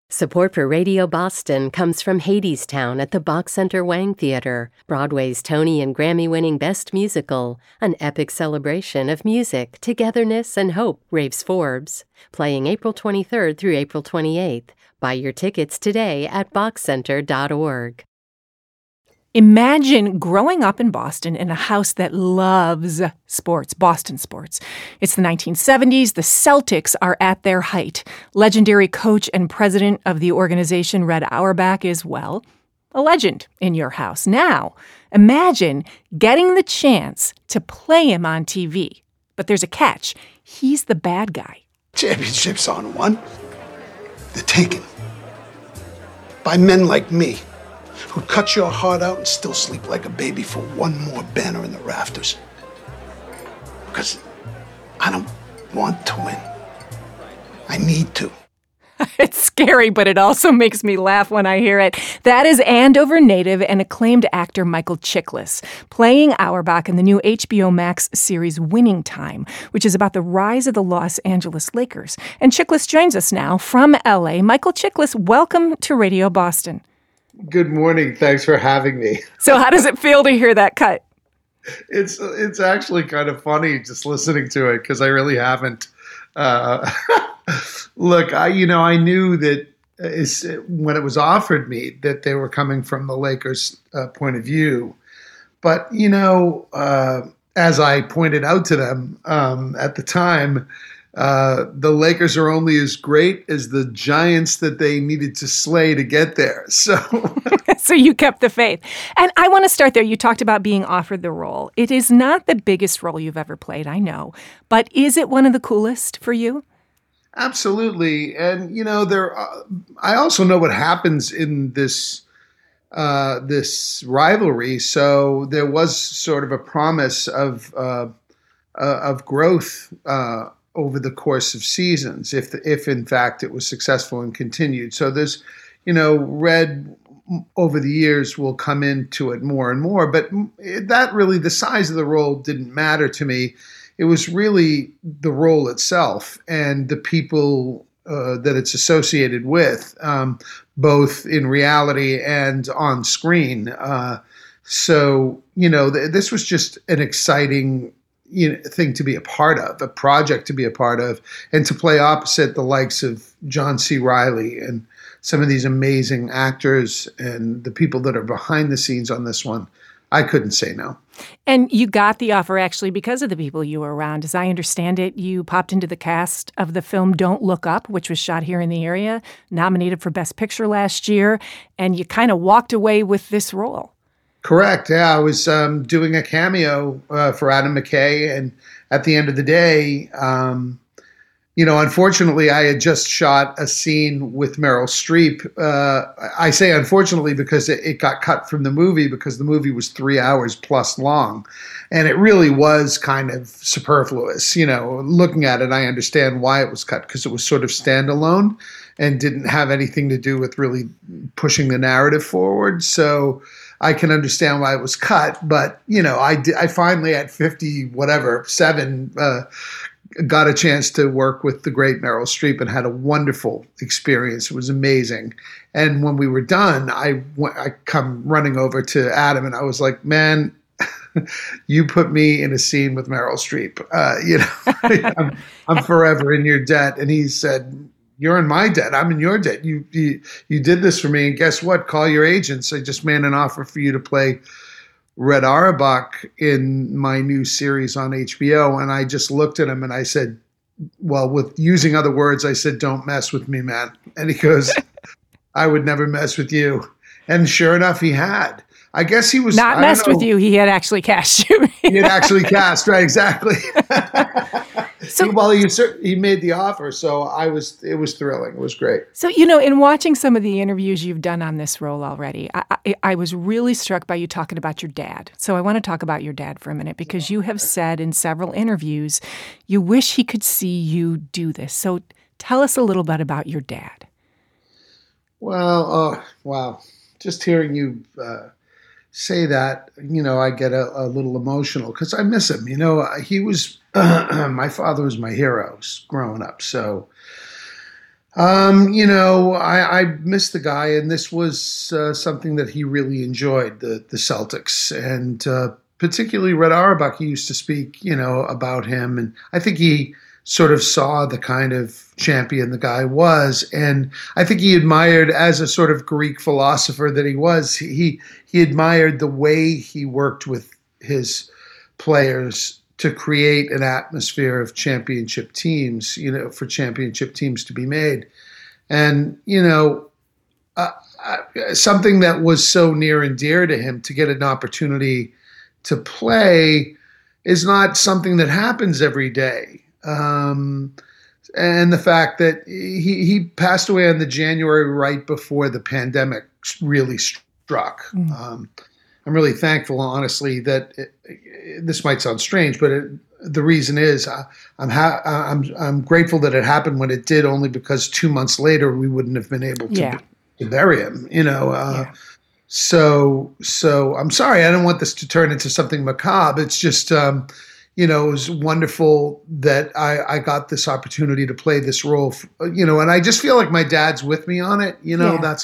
Support for Radio Boston comes from Hadestown at the Bach Center Wang Theater, Broadway's Tony and Grammy-winning Best Musical, an epic celebration of music, togetherness, and hope, raves Forbes. Playing April 23rd through April 28th. Buy your tickets today at bachcenter.org. Imagine growing up in Boston in a house that loves sports, Boston sports. It's the 1970s. The Celtics are at their height. Legendary coach and president of the organization, Red Auerbach, is, well, a legend in your house. Now, imagine getting the chance to play him on TV. But there's a catch. He's the bad guy. Championships aren't won. They're taken. By men like me, who'd cut your heart out and still sleep like a baby for one more banner in the rafters. Because I don't want to win. I need to. It's scary, but it also makes me laugh when I hear it. That is Andover native and acclaimed actor Michael Chiklis, playing Auerbach in the new HBO Max series Winning Time, which is about the rise of the Los Angeles Lakers. And Chiklis joins us now from L.A. Michael Chiklis, welcome to Radio Boston. Good morning. Thanks for having me. So how does it feel to hear that cut? It's actually kind of funny just listening to it because I really haven't. Look, I knew that when it was offered me that they were coming from the Lakers' point of view. But, as I pointed out to them at the time, the Lakers are only as great as the giants that they needed to slay to get there. So you kept the faith. And I want to start there. You talked about being offered the role. It is not the biggest role you've ever played, I know. But is it one of the coolest for you? Absolutely. And, I also know what happens in this rivalry. So there was sort of a promise of growth over the course of seasons, if in fact it was successful and continued. So there's, Red over the years will come into it more and more, but that really, the size of the role didn't matter to me. It was really the role itself and the people that it's associated with, both in reality and on screen. This was just an exciting thing to be a part of, a project to be a part of, and to play opposite the likes of John C. Reilly and some of these amazing actors and the people that are behind the scenes on this one. I couldn't say no. And you got the offer actually because of the people you were around. As I understand it, you popped into the cast of the film Don't Look Up, which was shot here in the area, nominated for Best Picture last year, and you kind of walked away with this role. Correct. Yeah, I was doing a cameo for Adam McKay, and at the end of the day, unfortunately, I had just shot a scene with Meryl Streep. I say unfortunately because it got cut from the movie because the movie was 3 hours plus long, and it really was kind of superfluous. Looking at it, I understand why it was cut because it was sort of standalone and didn't have anything to do with really pushing the narrative forward. So I can understand why it was cut, but I finally at 7 got a chance to work with the great Meryl Streep and had a wonderful experience. It was amazing. And when we were done, I come running over to Adam and I was like, man, you put me in a scene with Meryl Streep. I'm forever in your debt. And he said, you're in my debt. I'm in your debt. You did this for me. And guess what? Call your agents. I just made an offer for you to play Red Auerbach in my new series on HBO. And I just looked at him and I said, well, with using other words, I said, don't mess with me, man. And he goes, I would never mess with you. And sure enough, he had. I guess he was not messed with you. He had actually cast you. He had actually cast, right? Exactly. So, he made the offer, so it was thrilling. It was great. So, in watching some of the interviews you've done on this role already, I was really struck by you talking about your dad. So I want to talk about your dad for a minute because you have said in several interviews you wish he could see you do this. So tell us a little bit about your dad. Well, wow. Just hearing you say that, I get a little emotional because I miss him. He was, my father was my hero growing up. So I miss the guy, and this was something that he really enjoyed, the Celtics, and particularly Red Auerbach. He used to speak, about him, and I think he sort of saw the kind of champion the guy was, and I think he admired, as a sort of Greek philosopher that he was, he admired the way he worked with his players to create an atmosphere of championship teams, for championship teams to be made. And, something that was so near and dear to him, to get an opportunity to play, is not something that happens every day. And the fact that he passed away on the January right before the pandemic really struck. I'm really thankful, honestly, that this might sound strange, but the reason is I'm grateful that it happened when it did, only because 2 months later we wouldn't have been able to bury him. So I'm sorry. I don't want this to turn into something macabre. It's just it was wonderful that I got this opportunity to play this role. And I just feel like my dad's with me on it. That's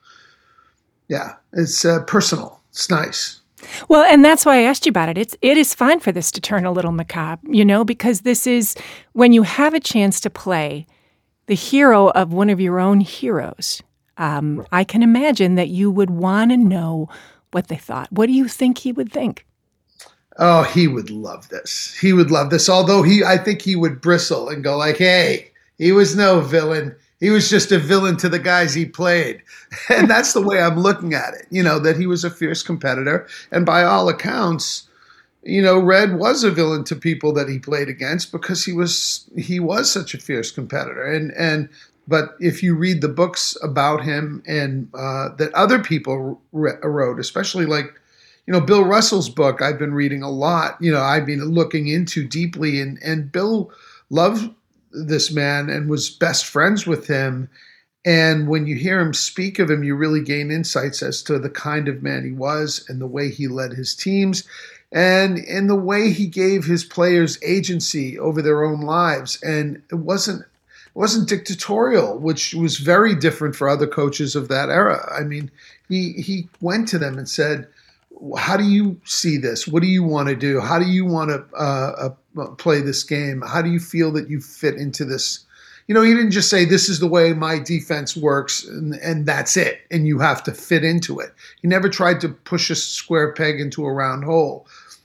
it's personal. It's nice. Well, and that's why I asked you about it. It is fine for this to turn a little macabre, because this is when you have a chance to play the hero of one of your own heroes. I can imagine that you would want to know what they thought. What do you think he would think? Oh, he would love this. He would love this. Although I think he would bristle and go like, "Hey, he was no villain. He was just a villain to the guys he played." And that's the way I'm looking at it, that he was a fierce competitor. And by all accounts, Red was a villain to people that he played against, because he was such a fierce competitor. But if you read the books about him and that other people wrote, especially like, Bill Russell's book, I've been reading a lot, I've been looking into deeply, and Bill loved this man and was best friends with him. And when you hear him speak of him, you really gain insights as to the kind of man he was, and the way he led his teams, and in the way he gave his players agency over their own lives. And it wasn't dictatorial, which was very different for other coaches of that era. I mean, he went to them and said, "How do you see this? What do you want to do? How do you want to play this game? How do you feel that you fit into this?" He didn't just say, "This is the way my defense works, and that's it, and you have to fit into it." He never tried to push a square peg into a round hole.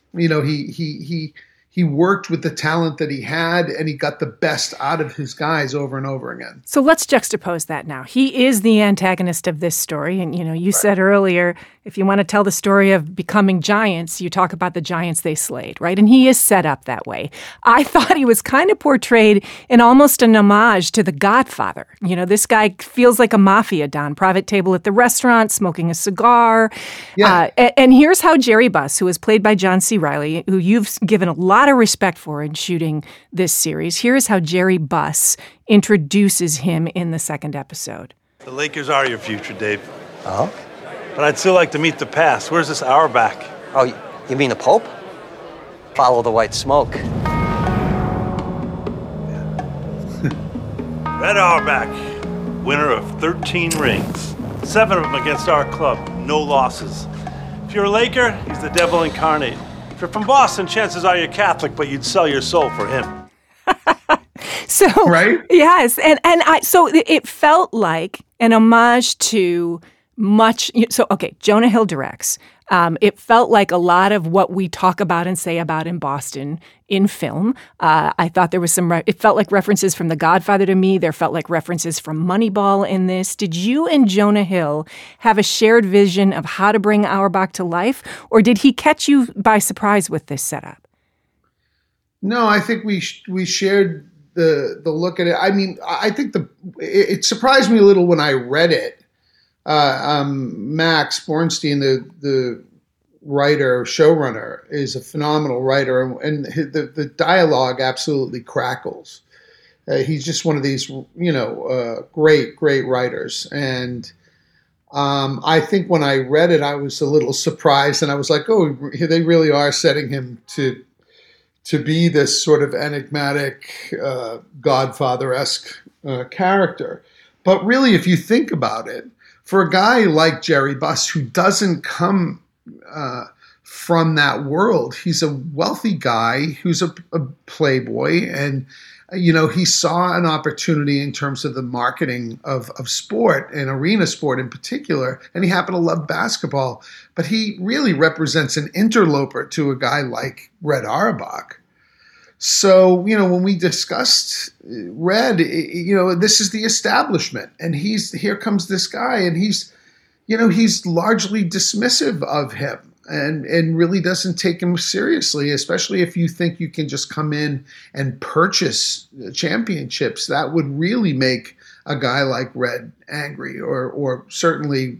He worked with the talent that he had, and he got the best out of his guys over and over again. So let's juxtapose that now. He is the antagonist of this story. And, you said earlier, if you want to tell the story of becoming giants, you talk about the giants they slayed, right? And he is set up that way. I thought he was kind of portrayed in almost an homage to The Godfather. This guy feels like a mafia don, private table at the restaurant, smoking a cigar. Yeah. And here's how Jerry Buss, who is played by John C. Reilly, who you've given a lot of respect for in shooting this series. Here's how Jerry Buss introduces him in the second episode. The Lakers are your future, Dave. Oh? But I'd still like to meet the past. Where's this Auerbach? Oh, you mean the Pope? Follow the white smoke. Red Auerbach, winner of 13 rings. 7 of them against our club, no losses. If you're a Laker, he's the devil incarnate. If you're from Boston, chances are you're Catholic, but you'd sell your soul for him. So, right? Yes. So it felt like an homage to much. So, okay, Jonah Hill directs. It felt like a lot of what we talk about and say about in Boston in film. I thought there was it felt like references from The Godfather to me. There felt like references from Moneyball in this. Did you and Jonah Hill have a shared vision of how to bring Auerbach to life, or did he catch you by surprise with this setup? No, I think we shared the look at it. I mean, I think it surprised me a little when I read it. Max Bornstein, the writer, showrunner, is a phenomenal writer, and the dialogue absolutely crackles. He's just one of these, great writers. And I think when I read it, I was a little surprised, and I was like, oh, they really are setting him to be this sort of enigmatic, Godfather-esque character. But really, if you think about it, for a guy like Jerry Buss, who doesn't come from that world, he's a wealthy guy who's a playboy, and he saw an opportunity in terms of the marketing of sport and arena sport in particular, and he happened to love basketball. But he really represents an interloper to a guy like Red Auerbach. So, when we discussed Red, this is the establishment, and here comes this guy, and he's largely dismissive of him and really doesn't take him seriously, especially if you think you can just come in and purchase championships. That would really make a guy like Red angry, or certainly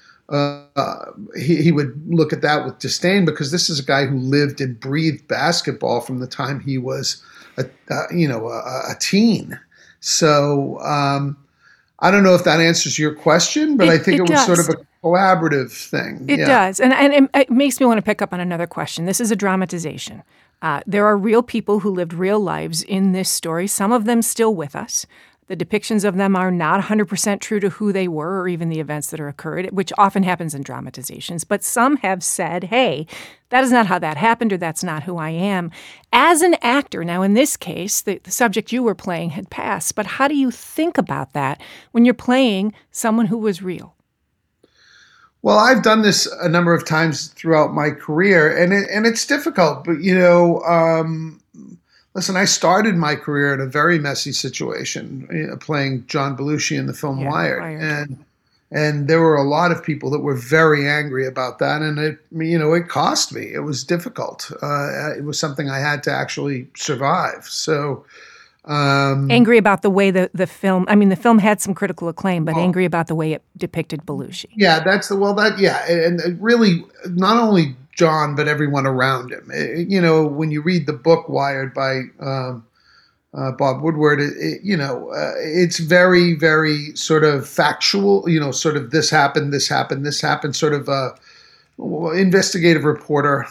he would look at that with disdain, because this is a guy who lived and breathed basketball from the time he was a teen. So I don't know if that answers your question, but I think it was sort of a collaborative thing. It does. And it makes me want to pick up on another question. This is a dramatization. There are real people who lived real lives in this story, some of them still with us. The depictions of them are not 100% true to who they were or even the events that are occurred, which often happens in dramatizations. But some have said, hey, that is not how that happened, or that's not who I am. As an actor, now in this case, the subject you were playing had passed, but how do you think about that when you're playing someone who was real? Well, I've done this a number of times throughout my career, and it's difficult. But, listen, I started my career in a very messy situation, playing John Belushi in the film Wired. And there were a lot of people that were very angry about that, and it cost me. It was difficult. It was something I had to actually survive. So, angry about the way the film. I mean, the film had some critical acclaim, but angry about the way it depicted Belushi. Yeah, and really not only John, but everyone around him. When you read the book Wired by Bob Woodward, it's very, very sort of factual, sort of this happened, sort of investigative reporter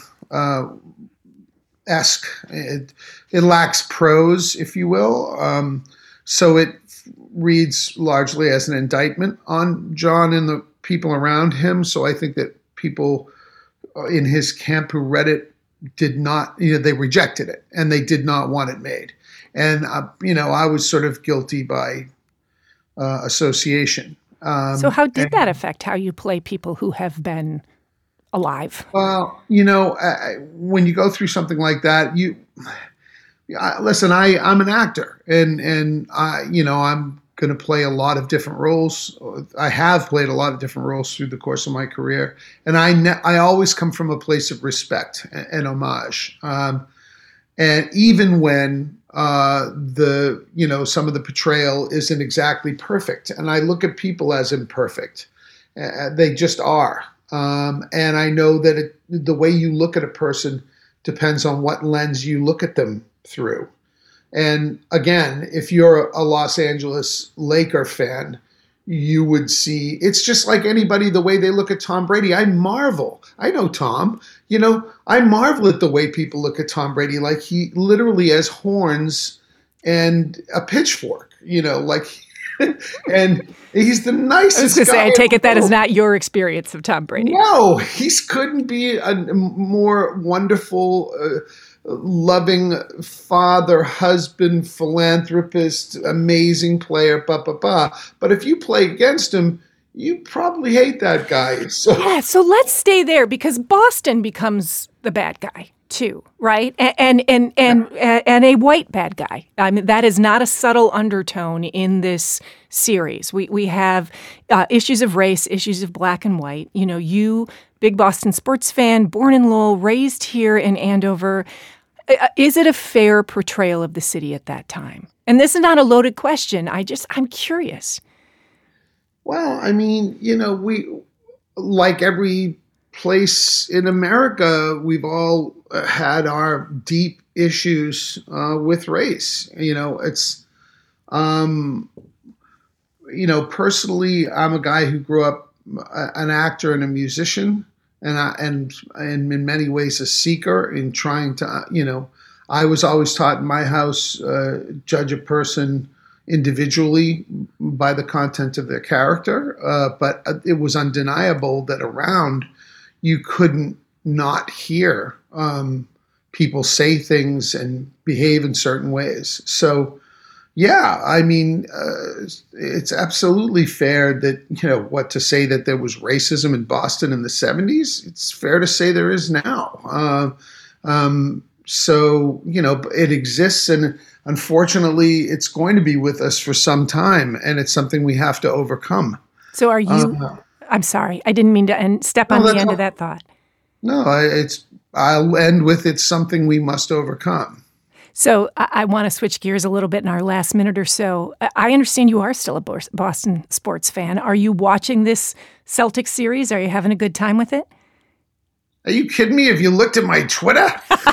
esque. It lacks prose, if you will. So it reads largely as an indictment on John and the people around him. So I think that people in his camp who read it did not, they rejected it, and they did not want it made. And, I was sort of guilty by association. So how did that affect how you play people who have been alive? Well, when you go through something like that, listen, I'm an actor, and I'm going to play a lot of different roles. I have played a lot of different roles through the course of my career, and I always come from a place of respect and homage. And even when some of the portrayal isn't exactly perfect, and I look at people as imperfect, they just are. And I know that the way you look at a person depends on what lens you look at them through. And again, if you're a Los Angeles Laker fan, you would see it's just like anybody, the way they look at Tom Brady. I marvel. I know Tom. I marvel at the way people look at Tom Brady, like he literally has horns and a pitchfork, and he's the nicest guy. I was going to say, I take it that is not your experience of Tom Brady. No, he couldn't be a more wonderful, loving father, husband, philanthropist, amazing player, But if you play against him, you probably hate that guy. So let's stay there, because Boston becomes the bad guy too, right? And a white bad guy. I mean, that is not a subtle undertone in this series. We have issues of race, issues of black and white. You, big Boston sports fan, born in Lowell, raised here in Andover. Is it a fair portrayal of the city at that time? And this is not a loaded question. I'm curious. Well, I mean, we, like every place in America, we've all had our deep issues with race. It's, personally, I'm a guy who grew up an actor and a musician. And in many ways a seeker in trying to, I was always taught in my house, judge a person individually by the content of their character, but it was undeniable that around you couldn't not hear people say things and behave in certain ways. So, yeah, I mean, it's absolutely fair that, what to say that there was racism in Boston in the 70s, it's fair to say there is now. So, it exists, and unfortunately, it's going to be with us for some time, and it's something we have to overcome. So are you, I'm sorry, I didn't mean to step on the end of that thought. No, I'll end with it's something we must overcome. So I want to switch gears a little bit in our last minute or so. I understand you are still a Boston sports fan. Are you watching this Celtics series? Are you having a good time with it? Are you kidding me? Have you looked at my Twitter?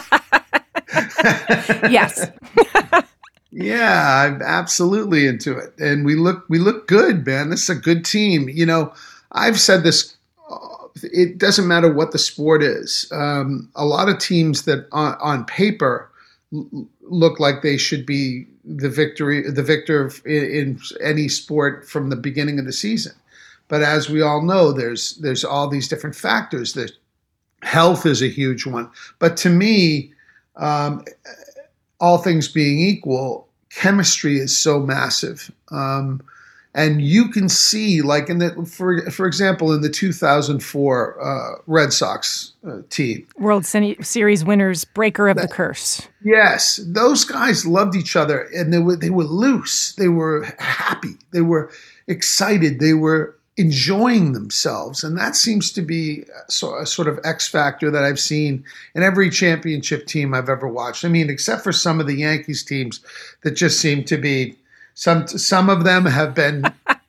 Yes. Yeah, I'm absolutely into it. And we look good, man. This is a good team. I've said this, it doesn't matter what the sport is. A lot of teams that on paper look like they should be the victor in any sport from the beginning of the season. But as we all know, there's all these different factors. Health is a huge one. But to me, all things being equal, chemistry is so massive. And you can see, like for example, in the 2004 Red Sox team, World Series winners, breaker of the curse. Yes, those guys loved each other, and they were loose. They were happy. They were excited. They were enjoying themselves, and that seems to be a sort of X factor that I've seen in every championship team I've ever watched. I mean, except for some of the Yankees teams that just seem to be. Some of them have been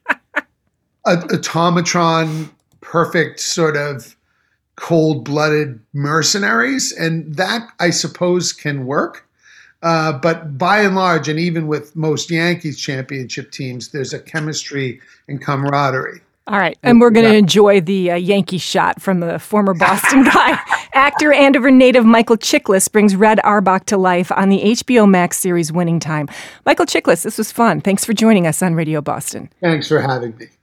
automatron, perfect sort of cold-blooded mercenaries, and that, I suppose, can work. But by and large, and even with most Yankees championship teams, there's a chemistry and camaraderie. All right, and we're going to enjoy the Yankee shot from the former Boston guy. Actor Andover native Michael Chiklis brings Red Auerbach to life on the HBO Max series Winning Time. Michael Chiklis, this was fun. Thanks for joining us on Radio Boston. Thanks for having me.